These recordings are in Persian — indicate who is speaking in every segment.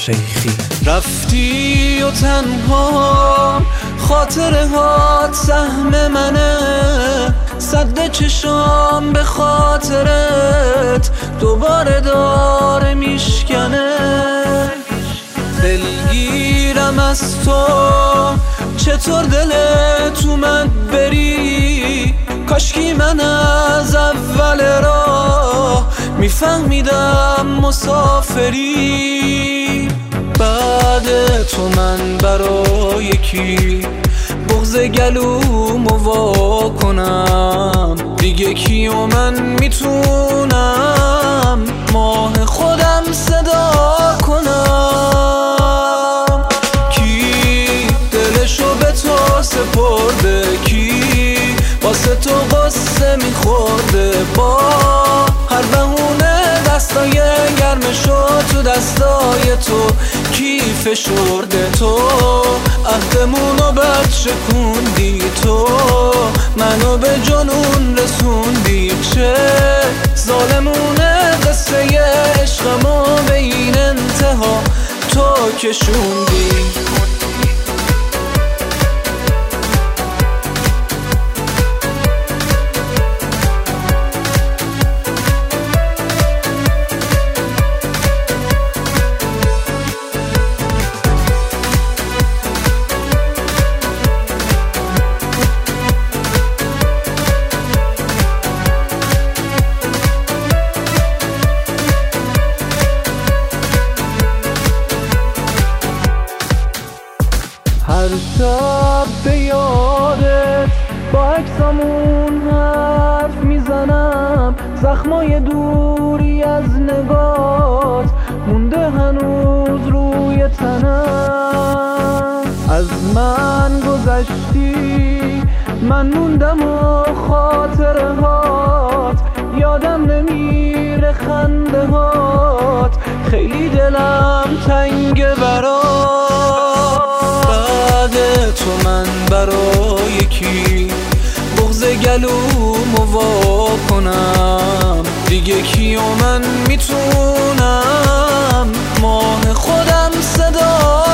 Speaker 1: شیخی.
Speaker 2: رفتی و تنها خاطره هات سهم منه، سد چشام به خاطرت دوباره داره میشکنه. دلگیرم از تو، چطور دلت اومد بری؟ کاشکی من از اول راه میفهمیدم مسافری. بعد تو من برای کی بغض گلومو وا کنم؟ دیگه کیو من میتونم ماه خودم صدا کنم؟ کی دلشو به تو سپرده؟ کی واسه تو قصه میخورده؟ با هر بهونه دستای گرمشو تو دستای تو کی فشرده؟ تو عهدمونو بد شکوندی، تو منو به جنون رسوندی. چه ظالمونه قصه عشقمو به این انتها تو کشوندی. هر شب به یادت با عکسامون حرف میزنم، زخمای دوری از نگات مونده هنوز روی تنم. از من گذشتی، من موندم و خاطره هات یادم نمیره، خنده هات خیلی دلم تنگه برات. تو من برای کی بغض گلومو وا کنم؟ دیگه کیو من میتونم ماه خودم صدا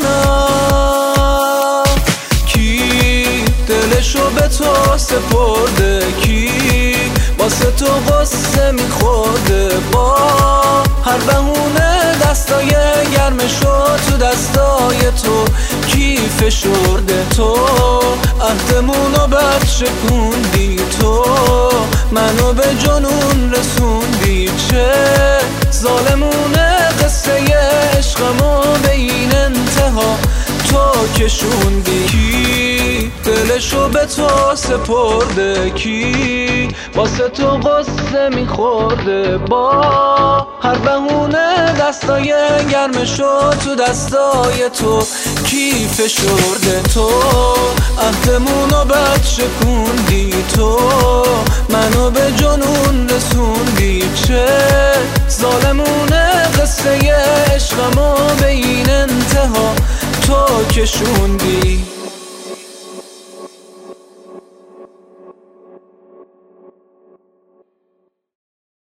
Speaker 2: کنم؟ کی دلشو به تو سپرده؟ کی واسه تو قصه میخورده؟ با هر بهونه دستای گرمشو تو دستای تو کی فشرده؟ تو عهدمونو بد شکوندی، تو منو به جنون رسوندی. چه ظالمونه قصه عشقمو به این انتها تو کشوندی. کی دلشو به تو سپرده؟ کی واسه تو قصه میخورده؟ با هر بهونه دستای گرمشو تو دستای تو کی فشرده؟ تو عهدمونو بد شکوندی، تو منو به جنون رسوندی. چه ظالمونه قصه عشقمو به این انتها تو کشوندی.